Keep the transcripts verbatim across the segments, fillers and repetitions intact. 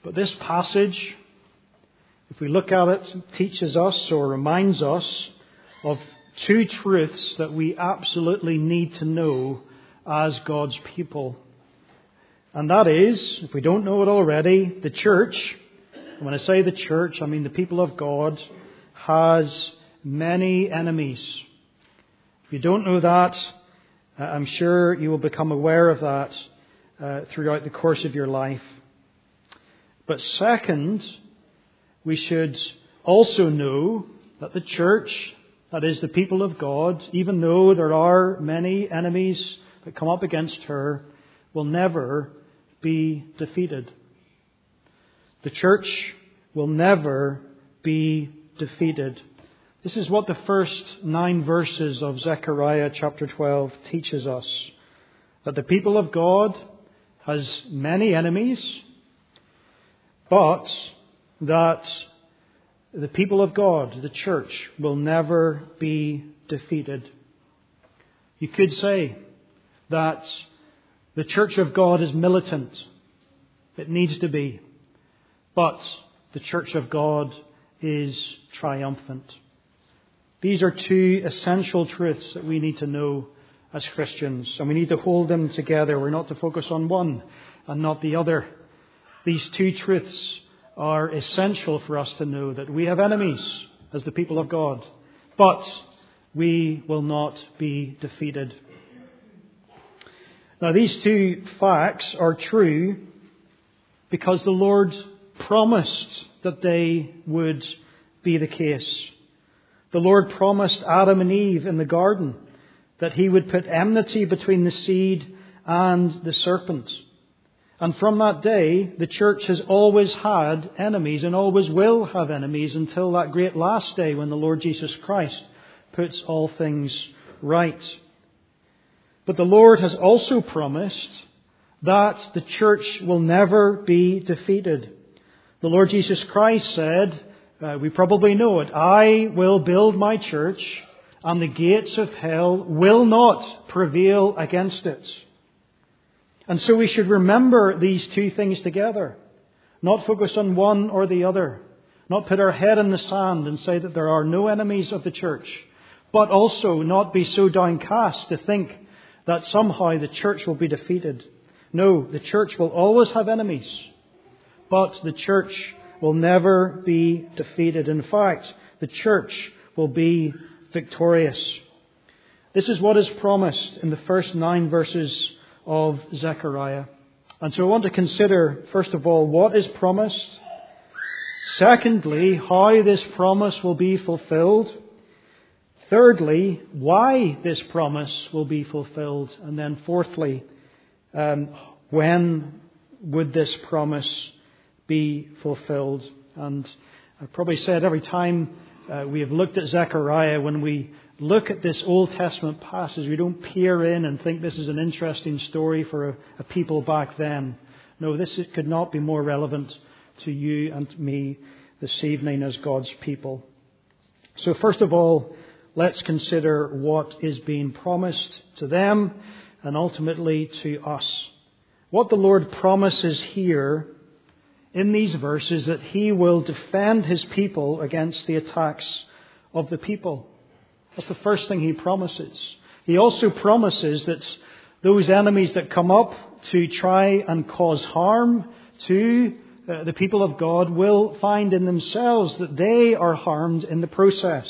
But this passage, if we look at it, teaches us or reminds us of two truths that we absolutely need to know as God's people. And that is, if we don't know it already, the church, and when I say the church, I mean the people of God, has many enemies. If you don't know that, I'm sure you will become aware of that uh, throughout the course of your life. But second, we should also know that the church, that is the people of God, even though there are many enemies that come up against her, will never be defeated. The church will never be defeated. This is what the first nine verses of Zechariah chapter twelve teaches us. That the people of God has many enemies, but that the people of God, the church, will never be defeated. You could say that the church of God is militant. It needs to be. But the church of God is triumphant. These are two essential truths that we need to know as Christians. And we need to hold them together. We're not to focus on one and not the other. These two truths are essential for us to know, that we have enemies as the people of God. But we will not be defeated. Now, these two facts are true because the Lord promised that they would be the case. The Lord promised Adam and Eve in the garden that He would put enmity between the seed and the serpent. And from that day, the church has always had enemies and always will have enemies until that great last day when the Lord Jesus Christ puts all things right. But the Lord has also promised that the church will never be defeated. The Lord Jesus Christ said, uh, we probably know it, I will build my church and the gates of hell will not prevail against it. And so we should remember these two things together. Not focus on one or the other. Not put our head in the sand and say that there are no enemies of the church. But also not be so downcast to think that somehow the church will be defeated. No, the church will always have enemies. But the church will never be defeated. In fact, the church will be victorious. This is what is promised in the first nine verses of Zechariah. And so I want to consider, first of all, what is promised. Secondly, how this promise will be fulfilled. Thirdly, why this promise will be fulfilled. And then fourthly, um, when would this promise be fulfilled? And I've probably said every time uh, we have looked at Zechariah, when we look at this Old Testament passage, we don't peer in and think this is an interesting story for a, a people back then. No, this could not be more relevant to you and me this evening as God's people. So first of all, let's consider what is being promised to them and ultimately to us. What the Lord promises here in these verses, that He will defend His people against the attacks of the people. That's the first thing He promises. He also promises that those enemies that come up to try and cause harm to uh, the people of God will find in themselves that they are harmed in the process.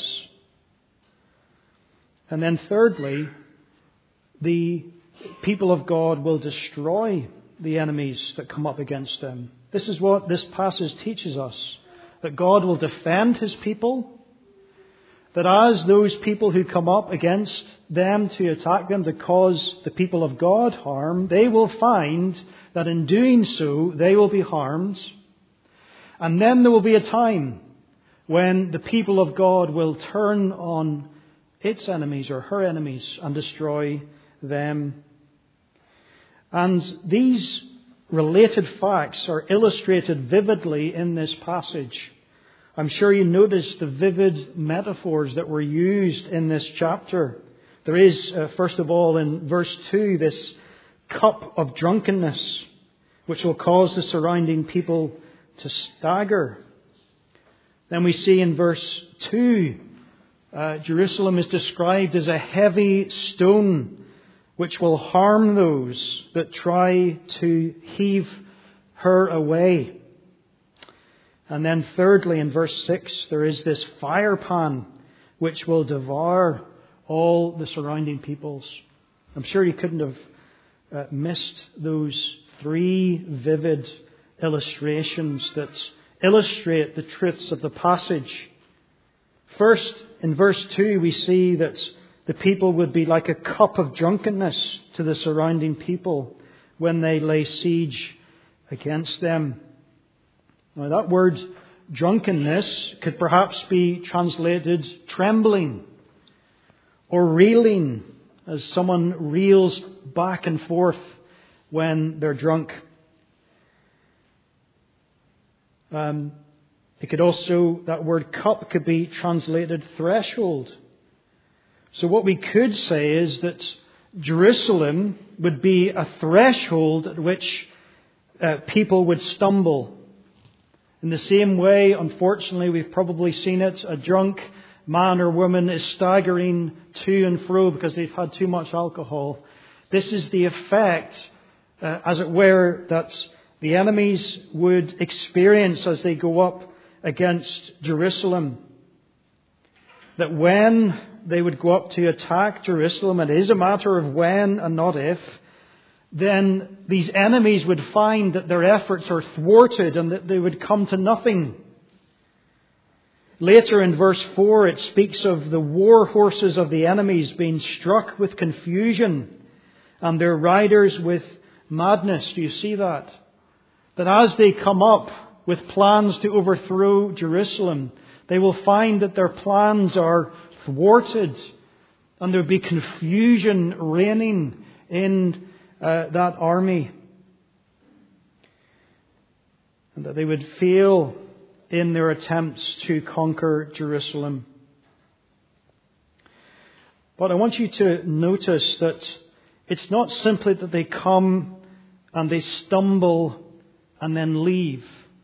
And then thirdly, the people of God will destroy the enemies that come up against them. This is what this passage teaches us, that God will defend His people, that as those people who come up against them to attack them, to cause the people of God harm, they will find that in doing so, they will be harmed. And then there will be a time when the people of God will turn on its enemies or her enemies and destroy them. And these related facts are illustrated vividly in this passage. I'm sure you noticed the vivid metaphors that were used in this chapter. There is, uh, first of all, in verse two, this cup of drunkenness, which will cause the surrounding people to stagger. Then we see in verse two, uh, Jerusalem is described as a heavy stone which will harm those that try to heave her away. And then thirdly, in verse six, there is this fire pan which will devour all the surrounding peoples. I'm sure you couldn't have uh, missed those three vivid illustrations that illustrate the truths of the passage. First, in verse two, we see that the people would be like a cup of drunkenness to the surrounding people when they lay siege against them. Now, that word drunkenness could perhaps be translated trembling or reeling, as someone reels back and forth when they're drunk. Um, it could also, that word cup could be translated threshold. So what we could say is that Jerusalem would be a threshold at which uh, people would stumble. In the same way, unfortunately, we've probably seen it, a drunk man or woman is staggering to and fro because they've had too much alcohol. This is the effect, uh, as it were, that the enemies would experience as they go up against Jerusalem. That when they would go up to attack Jerusalem, it is a matter of when and not if, then these enemies would find that their efforts are thwarted and that they would come to nothing. Later in verse four, it speaks of the war horses of the enemies being struck with confusion and their riders with madness. Do you see that? That as they come up with plans to overthrow Jerusalem, they will find that their plans are thwarted and there will be confusion reigning in uh, that army. And that they would fail in their attempts to conquer Jerusalem. But I want you to notice that it's not simply that they come and they stumble and then leave.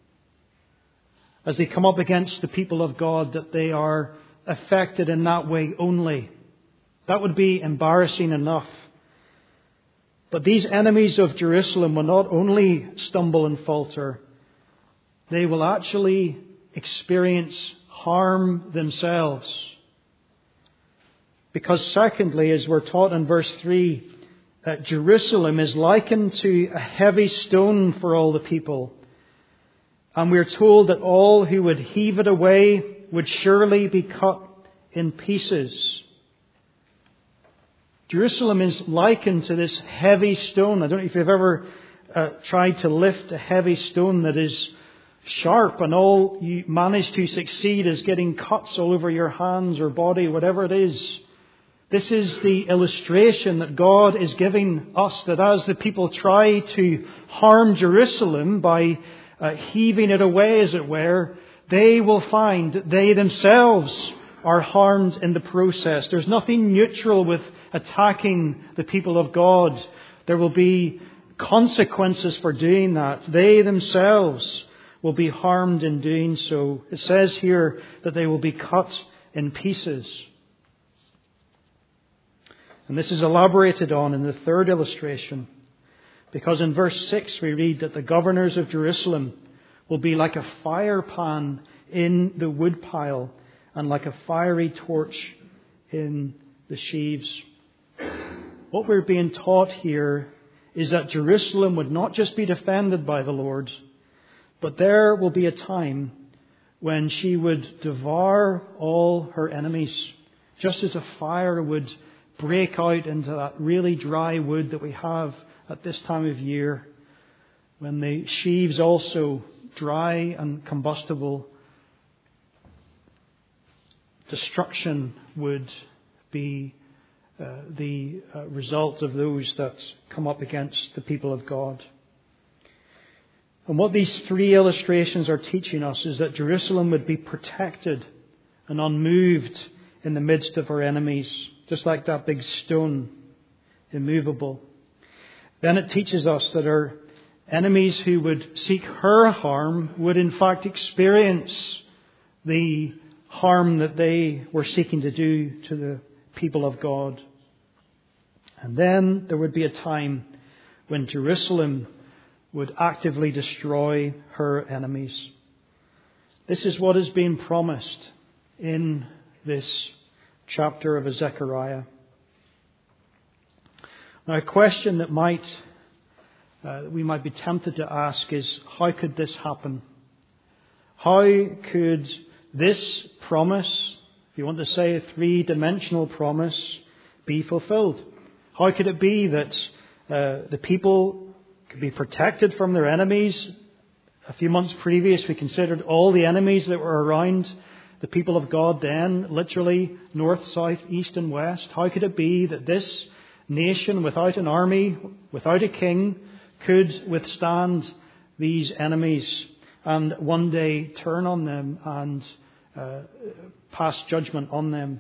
As they come up against the people of God, that they are affected in that way only. That would be embarrassing enough. But these enemies of Jerusalem will not only stumble and falter, they will actually experience harm themselves. Because secondly, as we're taught in verse three, that Jerusalem is likened to a heavy stone for all the people. And we're told that all who would heave it away would surely be cut in pieces. Jerusalem is likened to this heavy stone. I don't know if you've ever uh, tried to lift a heavy stone that is sharp and all you manage to succeed is getting cuts all over your hands or body, whatever it is. This is the illustration that God is giving us, that as the people try to harm Jerusalem by uh, heaving it away, as it were, they will find that they themselves are harmed in the process. There's nothing neutral with attacking the people of God. There will be consequences for doing that. They themselves will be harmed in doing so. It says here that they will be cut in pieces. And this is elaborated on in the third illustration. Because in verse six we read that the governors of Jerusalem will be like a fire pan in the woodpile and like a fiery torch in the sheaves. What we're being taught here is that Jerusalem would not just be defended by the Lord, but there will be a time when she would devour all her enemies, just as a fire would break out into that really dry wood that we have at this time of year, when the sheaves also dry and combustible. Destruction would be uh, the uh, result of those that come up against the people of God. And what these three illustrations are teaching us is that Jerusalem would be protected and unmoved in the midst of her enemies, just like that big stone, immovable. Then it teaches us that her enemies who would seek her harm would in fact experience the harm that they were seeking to do to the people of God. And then there would be a time when Jerusalem would actively destroy her enemies. This is what is being promised in this chapter of Zechariah. Now, a question that might uh, we might be tempted to ask is, how could this happen? How could this promise, if you want to say a three-dimensional promise, be fulfilled? How could it be that uh, the people could be protected from their enemies? A few months previous, we considered all the enemies that were around the people of God then, literally north, south, east and west. How could it be that this nation without an army, without a king, could withstand these enemies and one day turn on them and uh, pass judgment on them?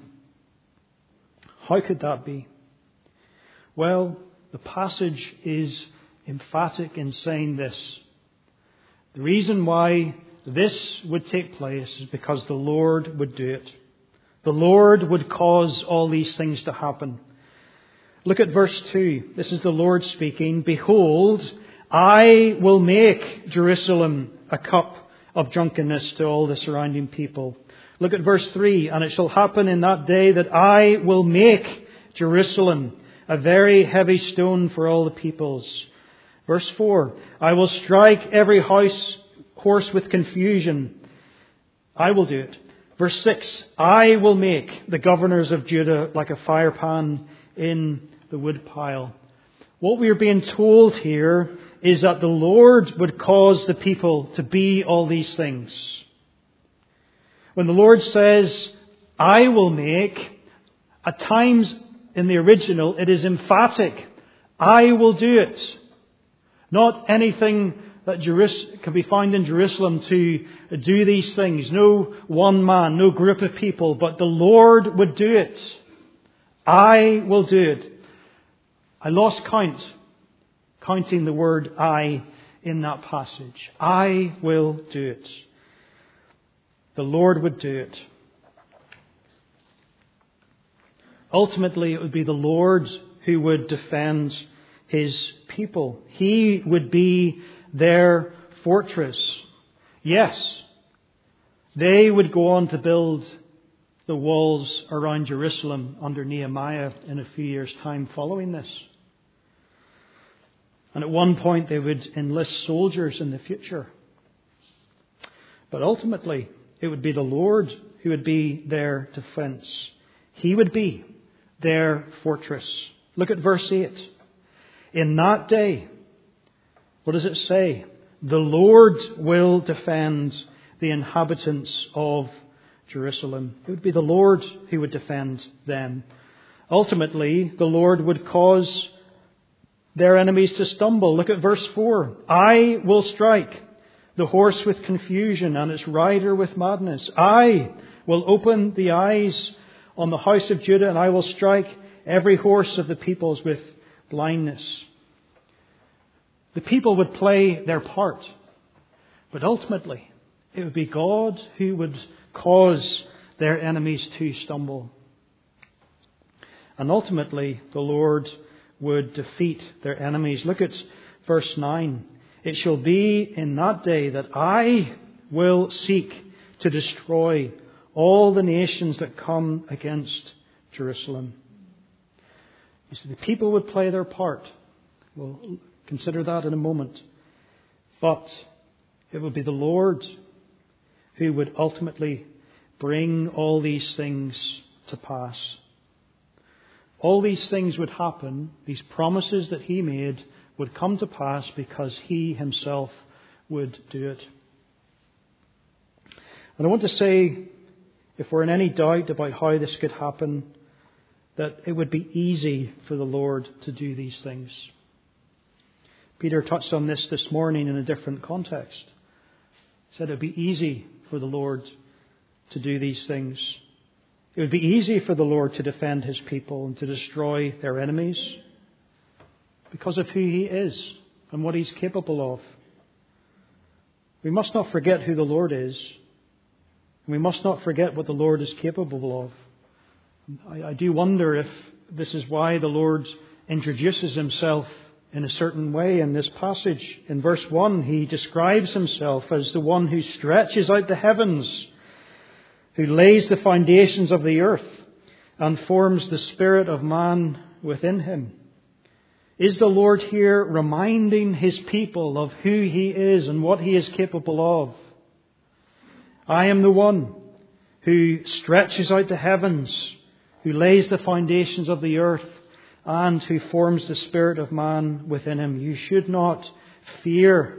How could that be? Well, the passage is emphatic in saying this. The reason why this would take place is because the Lord would do it. The Lord would cause all these things to happen. Look at verse two. This is the Lord speaking. Behold, I will make Jerusalem a cup of drunkenness to all the surrounding people. Look at verse three. And it shall happen in that day that I will make Jerusalem a very heavy stone for all the peoples. Verse four. I will strike every house horse with confusion. I will do it. Verse six. I will make the governors of Judah like a firepan in the woodpile. What we are being told here is that the Lord would cause the people to be all these things. When the Lord says, I will make, at times in the original it is emphatic. I will do it. Not anything that Jerus- can be found in Jerusalem to do these things. No one man, no group of people, but the Lord would do it. I will do it. I lost count, counting the word I in that passage. I will do it. The Lord would do it. Ultimately, it would be the Lord who would defend His people. He would be their fortress. Yes, they would go on to build the walls around Jerusalem under Nehemiah in a few years' time following this. And at one point they would enlist soldiers in the future. But ultimately, it would be the Lord who would be their defense. He would be their fortress. Look at verse eight. In that day, what does it say? The Lord will defend the inhabitants of Jerusalem. It would be the Lord who would defend them. Ultimately, the Lord would cause their enemies to stumble. Look at verse four. I will strike the horse with confusion and its rider with madness. I will open the eyes on the house of Judah, and I will strike every horse of the peoples with blindness. The people would play their part, but ultimately it would be God who would cause their enemies to stumble. And ultimately the Lord would defeat their enemies. Look at verse nine. It shall be in that day that I will seek to destroy all the nations that come against Jerusalem. You see, the people would play their part. We'll consider that in a moment. But it would be the Lord who would ultimately bring all these things to pass. All these things would happen, these promises that He made would come to pass because He Himself would do it. And I want to say, if we're in any doubt about how this could happen, that it would be easy for the Lord to do these things. Peter touched on this this morning in a different context. He said it would be easy for the Lord to do these things. It would be easy for the Lord to defend His people and to destroy their enemies because of who He is and what He's capable of. We must not forget who the Lord is. And we must not forget what the Lord is capable of. I, I do wonder if this is why the Lord introduces Himself in a certain way in this passage. In verse one, He describes Himself as the one who stretches out the heavens, who lays the foundations of the earth and forms the spirit of man within him. Is the Lord here reminding His people of who He is and what He is capable of? I am the one who stretches out the heavens, who lays the foundations of the earth, and who forms the spirit of man within him. You should not fear.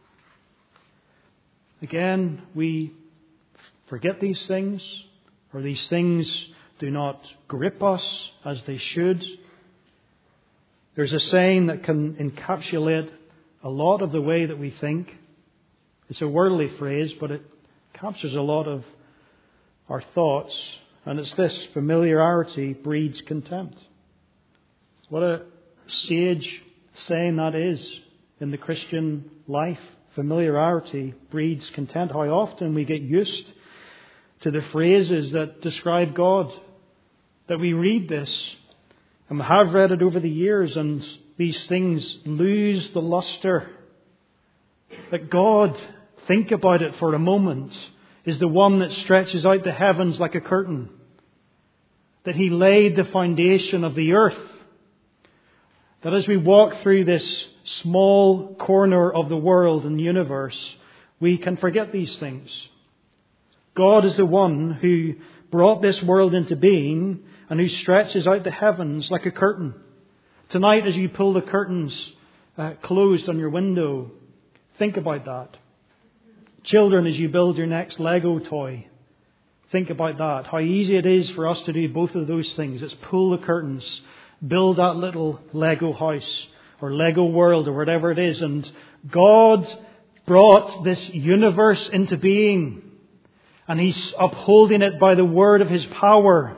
Again, we forget these things, or these things do not grip us as they should. There's a saying that can encapsulate a lot of the way that we think. It's a worldly phrase, but it captures a lot of our thoughts. And it's this: familiarity breeds contempt. What a sage saying that is in the Christian life. Familiarity breeds contempt. How often we get used to the phrases that describe God, that we read this and we have read it over the years, and these things lose the luster. That God, think about it for a moment, is the one that stretches out the heavens like a curtain. That He laid the foundation of the earth. That as we walk through this small corner of the world and universe, we can forget these things. God is the one who brought this world into being and who stretches out the heavens like a curtain. Tonight, as you pull the curtains uh, closed on your window, think about that. Children, as you build your next Lego toy, think about that. How easy it is for us to do both of those things. It's pull the curtains, build that little Lego house or Lego world or whatever it is. And God brought this universe into being, and He's upholding it by the word of His power.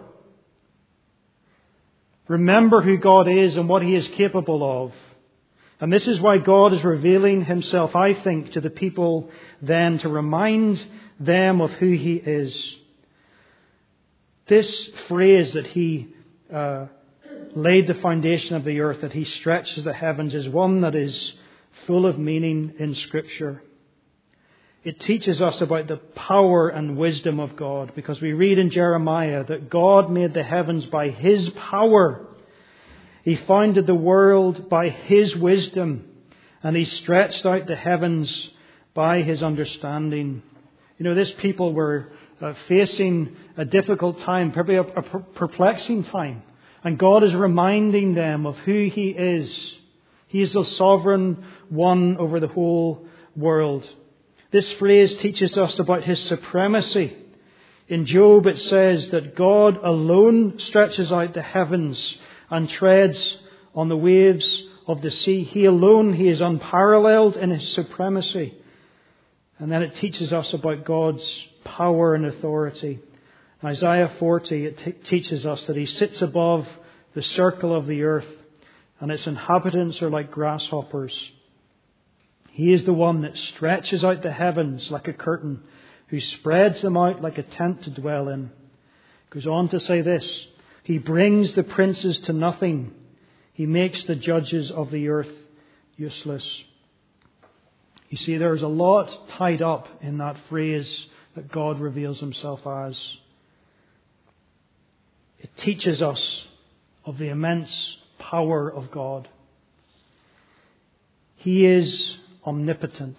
Remember who God is and what He is capable of. And this is why God is revealing Himself, I think, to the people then, to remind them of who He is. This phrase that He uh, laid the foundation of the earth, that He stretches the heavens, is one that is full of meaning in Scripture. It teaches us about the power and wisdom of God, because we read in Jeremiah that God made the heavens by His power. He founded the world by His wisdom, and He stretched out the heavens by His understanding. You know, this people were uh, facing a difficult time, probably a, a perplexing time. And God is reminding them of who He is. He is the sovereign one over the whole world. This phrase teaches us about His supremacy. In Job it says that God alone stretches out the heavens and treads on the waves of the sea. He alone, He is unparalleled in His supremacy. And then it teaches us about God's power and authority. In Isaiah forty, it t- teaches us that He sits above the circle of the earth, and its inhabitants are like grasshoppers. He is the one that stretches out the heavens like a curtain, who spreads them out like a tent to dwell in. Goes on to say this: He brings the princes to nothing. He makes the judges of the earth useless. You see, there's a lot tied up in that phrase that God reveals Himself as. It teaches us of the immense power of God. He is omnipotent.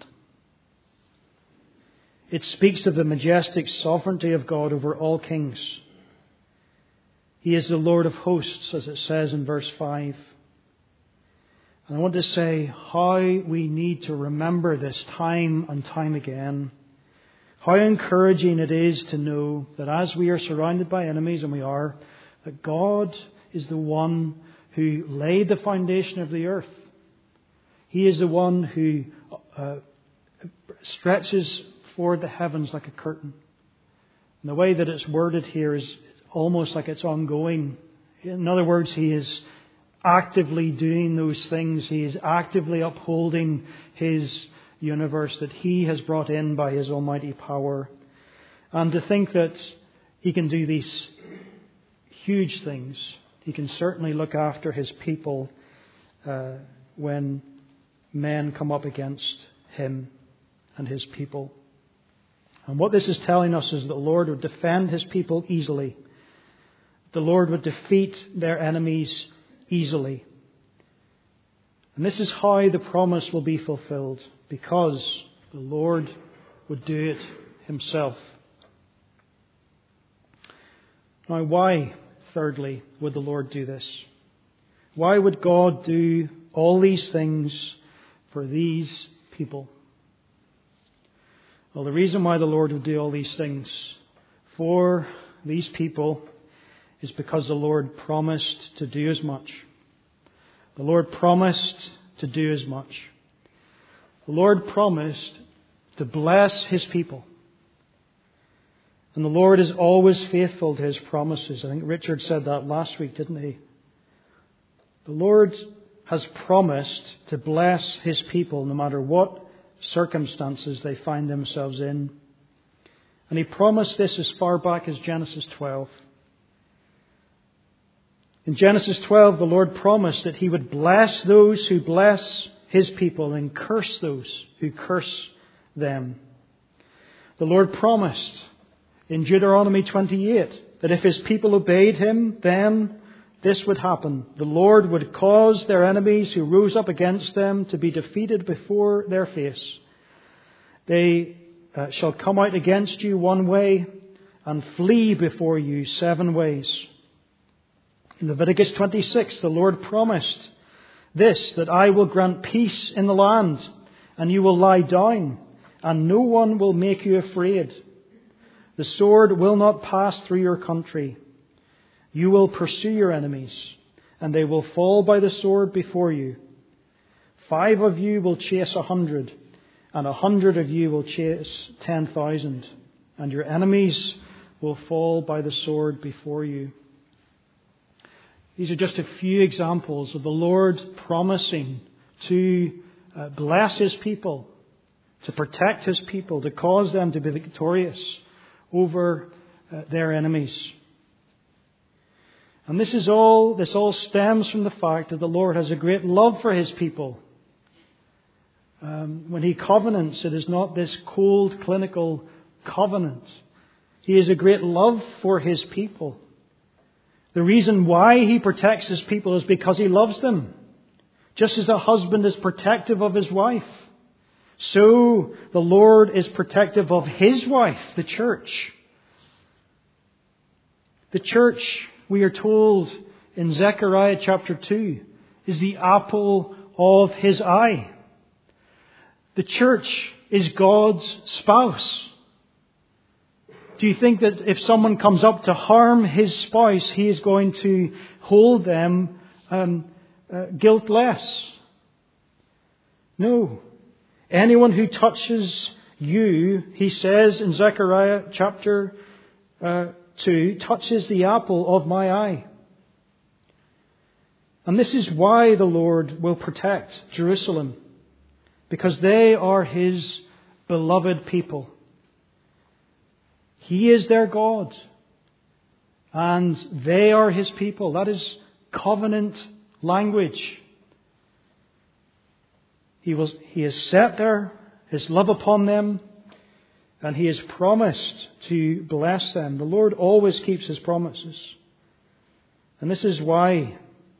It speaks of the majestic sovereignty of God over all kings. He is the Lord of hosts, as it says in verse five. And I want to say how we need to remember this time and time again. How encouraging it is to know that as we are surrounded by enemies, and we are, that God is the one who laid the foundation of the earth. He is the one who uh, stretches forward the heavens like a curtain. And the way that it's worded here is almost like it's ongoing. In other words, He is actively doing those things. He is actively upholding His universe that He has brought in by His almighty power. And to think that He can do these huge things. He can certainly look after His people uh, when men come up against Him and His people. And what this is telling us is that the Lord would defend His people easily. The Lord would defeat their enemies easily. And this is how the promise will be fulfilled, because the Lord would do it Himself. Now, why, thirdly, would the Lord do this? Why would God do all these things for these people? Well, the reason why the Lord would do all these things for these people is because the Lord promised to do as much. The Lord promised to do as much. The Lord promised to bless His people. And the Lord is always faithful to His promises. I think Richard said that last week, didn't he? The Lord has promised to bless His people no matter what circumstances they find themselves in. And He promised this as far back as Genesis twelve. In Genesis twelve, the Lord promised that He would bless those who bless His people and curse those who curse them. The Lord promised in Deuteronomy twenty-eight that if His people obeyed Him, then this would happen. The Lord would cause their enemies who rose up against them to be defeated before their face. They uh, shall come out against you one way and flee before you seven ways. In Leviticus twenty-six, the Lord promised this, that I will grant peace in the land, and you will lie down, and no one will make you afraid. The sword will not pass through your country. You will pursue your enemies, and they will fall by the sword before you. Five of you will chase a hundred, and a hundred of you will chase ten thousand, and your enemies will fall by the sword before you. These are just a few examples of the Lord promising to uh, bless His people, to protect His people, to cause them to be victorious over uh, their enemies. And this is all, this all stems from the fact that the Lord has a great love for His people. Um, when He covenants, it is not this cold, clinical covenant. He has a great love for His people. The reason why He protects His people is because He loves them. Just as a husband is protective of his wife, so the Lord is protective of His wife, the church. The church, we are told in Zechariah chapter two, is the apple of His eye. The church is God's spouse. Do you think that if someone comes up to harm his spouse, He is going to hold them um, uh, guiltless? No. Anyone who touches you, He says in Zechariah chapter uh, two, touches the apple of my eye. And this is why the Lord will protect Jerusalem, because they are His beloved people. He is their God, and they are His people. That is covenant language. He will, He has set there His love upon them, and He has promised to bless them. The Lord always keeps His promises. And this is why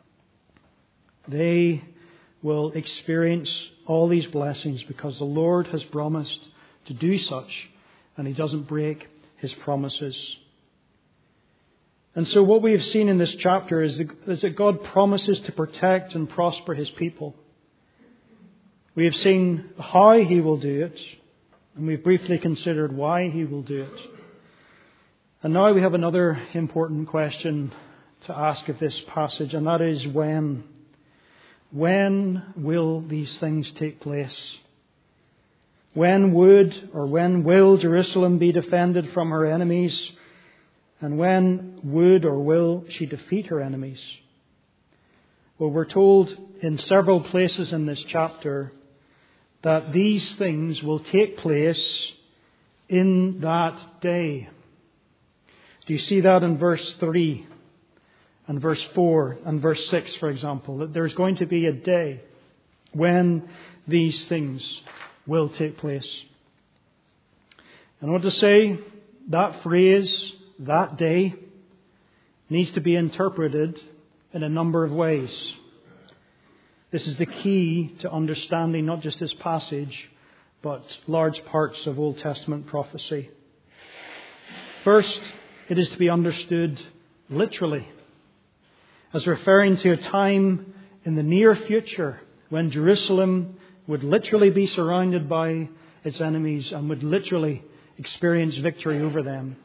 they will experience all these blessings, because the Lord has promised to do such, and He doesn't break His promises. And so what we have seen in this chapter is that God promises to protect and prosper His people. We have seen how He will do it, and we've briefly considered why He will do it. And now we have another important question to ask of this passage, and that is when. When will these things take place? When would or when will Jerusalem be defended from her enemies? And when would or will she defeat her enemies? Well, we're told in several places in this chapter that these things will take place in that day. Do you see that in verse three and verse four and verse six, for example? That there's going to be a day when these things will take place. And I want to say that phrase, that day, needs to be interpreted in a number of ways. This is the key to understanding not just this passage, but large parts of Old Testament prophecy. First, it is to be understood literally, as referring to a time in the near future when Jerusalem would literally be surrounded by its enemies and would literally experience victory over them.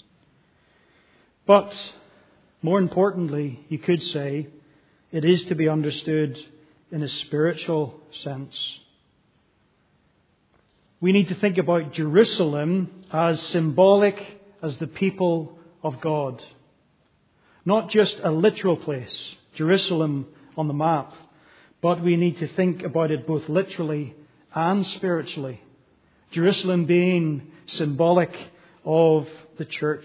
But more importantly, you could say, it is to be understood in a spiritual sense. We need to think about Jerusalem as symbolic as the people of God. Not just a literal place, Jerusalem on the map, but we need to think about it both literally and spiritually. Jerusalem being symbolic of the church.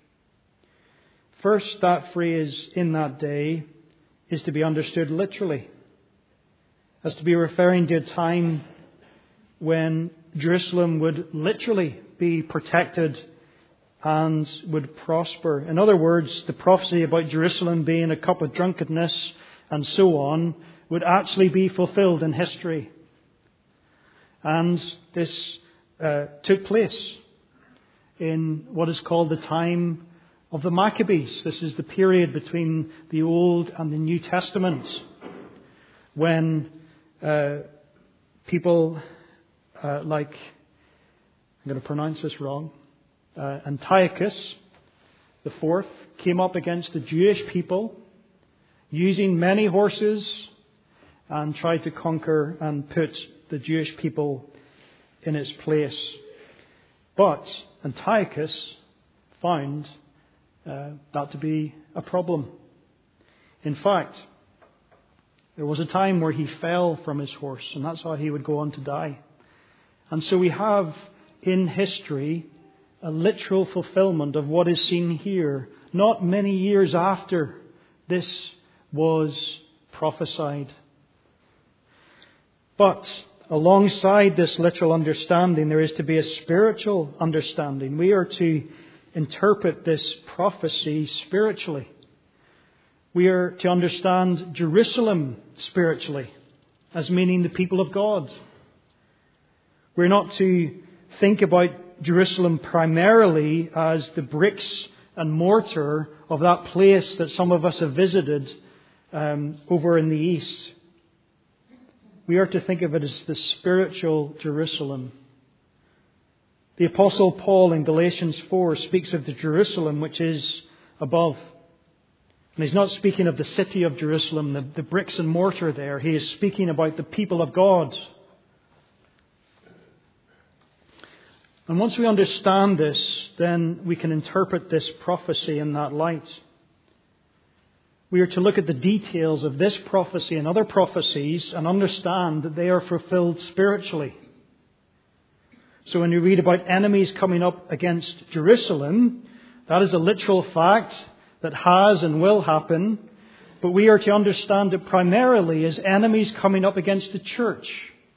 First, that phrase, in that day, is to be understood literally, as to be referring to a time when Jerusalem would literally be protected and would prosper. In other words, the prophecy about Jerusalem being a cup of drunkenness and so on would actually be fulfilled in history. And this uh, took place in what is called the time of the Maccabees. This is the period between the Old and the New Testament, when uh, people uh, like, I'm going to pronounce this wrong, uh, Antiochus the Fourth came up against the Jewish people using many horses and tried to conquer and put the Jewish people in its place. But Antiochus found uh, that to be a problem. In fact, there was a time where he fell from his horse, and that's how he would go on to die. And so we have in history a literal fulfillment of what is seen here, not many years after this was prophesied. But alongside this literal understanding, there is to be a spiritual understanding. We are to interpret this prophecy spiritually. We are to understand Jerusalem spiritually, as meaning the people of God. We're not to think about Jerusalem primarily as the bricks and mortar of that place that some of us have visited um, over in the east. We are to think of it as the spiritual Jerusalem. The Apostle Paul in Galatians four speaks of the Jerusalem which is above. And he's not speaking of the city of Jerusalem, the, the bricks and mortar there. He is speaking about the people of God. And once we understand this, then we can interpret this prophecy in that light. We are to look at the details of this prophecy and other prophecies and understand that they are fulfilled spiritually. So when we read about enemies coming up against Jerusalem, that is a literal fact that has and will happen. But we are to understand it primarily as enemies coming up against the church.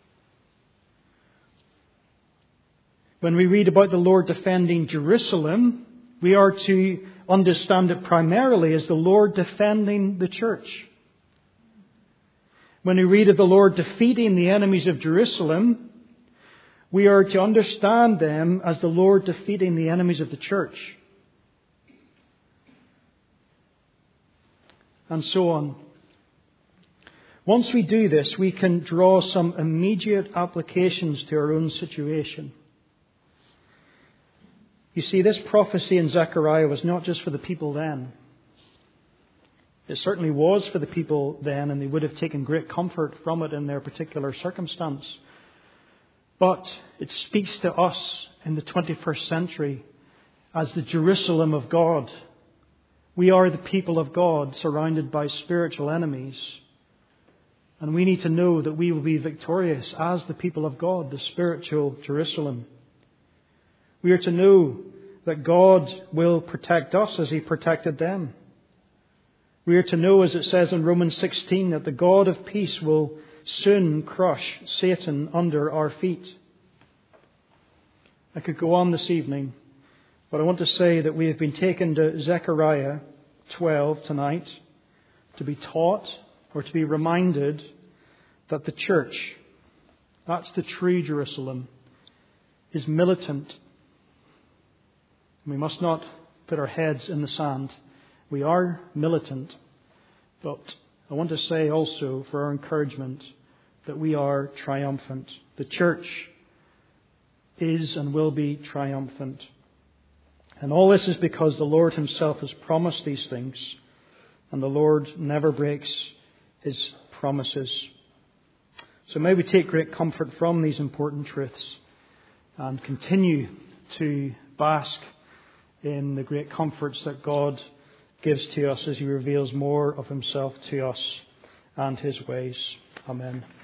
When we read about the Lord defending Jerusalem, we are to understand it primarily as the Lord defending the church. When we read of the Lord defeating the enemies of Jerusalem, we are to understand them as the Lord defeating the enemies of the church. And so on. Once we do this, we can draw some immediate applications to our own situation. You see, this prophecy in Zechariah was not just for the people then. It certainly was for the people then, and they would have taken great comfort from it in their particular circumstance. But it speaks to us in the twenty-first century as the Jerusalem of God. We are the people of God surrounded by spiritual enemies. And we need to know that we will be victorious as the people of God, the spiritual Jerusalem. We are to know that God will protect us as He protected them. We are to know, as it says in Romans sixteen, that the God of peace will soon crush Satan under our feet. I could go on this evening, but I want to say that we have been taken to Zechariah twelve tonight to be taught or to be reminded that the church, that's the true Jerusalem, is militant. We must not put our heads in the sand. We are militant, but I want to say also for our encouragement that we are triumphant. The church is and will be triumphant. And all this is because the Lord Himself has promised these things, and the Lord never breaks His promises. So may we take great comfort from these important truths and continue to bask in the great comforts that God gives to us as He reveals more of Himself to us and His ways. Amen.